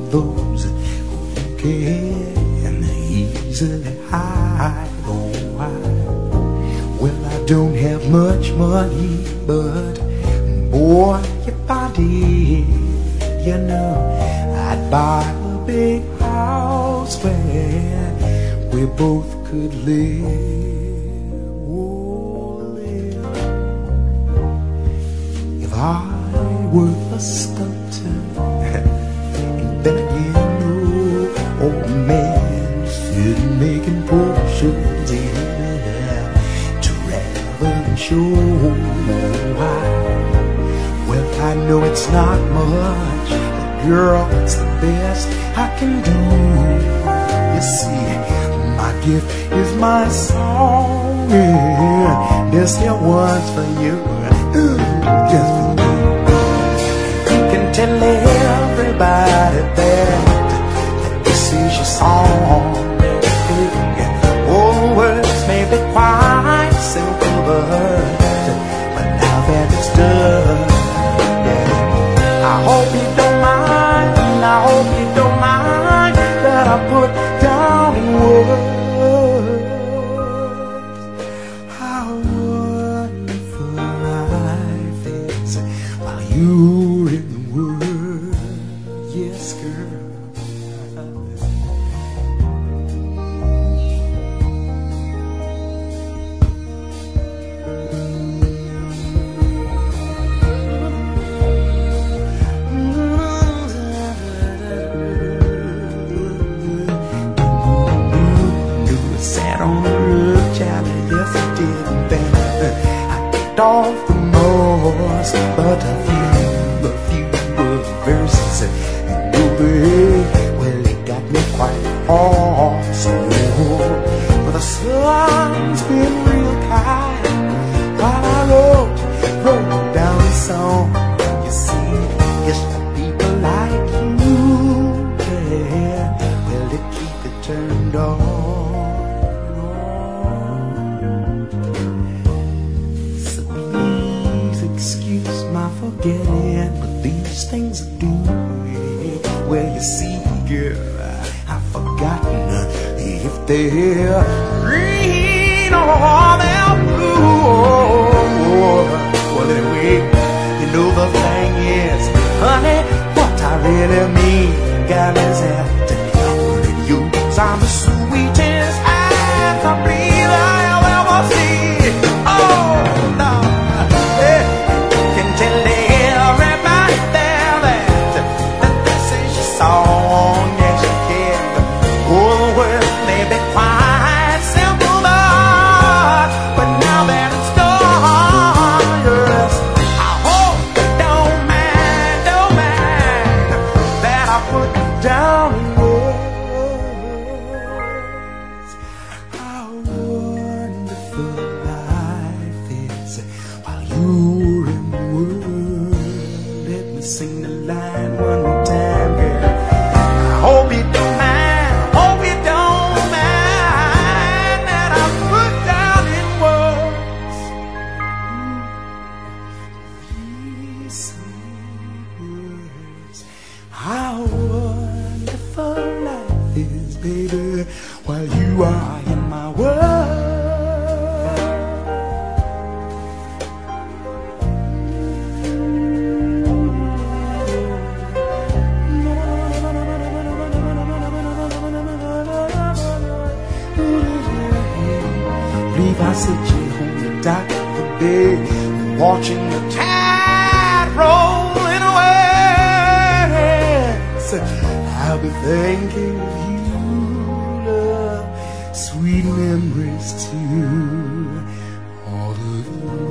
those who can easily hide. Oh, well, I don't have much money, but boy, if I did, you know, I'd buy a big house where we both could live. Oh, live. If I were a sculptor, and then again, no old man sitting making portraits, yeah, travel and show why. Well, I know it's not much, but girl, it's the best I can do. You see, my gift is my song, yeah. This here one's for you, just for you. You can tell everybody that this is your song. All the words may be quite simple, but now that it's done, I hope you don't mind, I hope you don't mind that I put down in words how wonderful life is while you're in the world. Yes, girl. Off the most, but a few verses, and well, it got me quite awesome. But the sun's been real kind while I wrote down a song. You see, it's for people like you, yeah, well, to keep it turned on. Excuse my forgetting, but these things I do. Well, you see, girl, I've forgotten if they're green or they're blue. Well, anyway, you know the thing is, honey, what I really mean, God is after you. I'm the sweetest as I breathe I'll ever see. Oh, no. Tell everybody there that this is your song, yes you can. Oh, the words may be quite simple, but now that it's done, yes, I hope you don't mind that I put down in words how wonderful life is while you're in the world. Sing the line one more time, girl. I hope you don't mind, hope you don't mind that I put down in words these sweet words. How wonderful life is, baby, while you are in my world. I sit you on the dock of the bay, watching the tide rolling away. So I'll be thinking of you, love, sweet memories too, all of the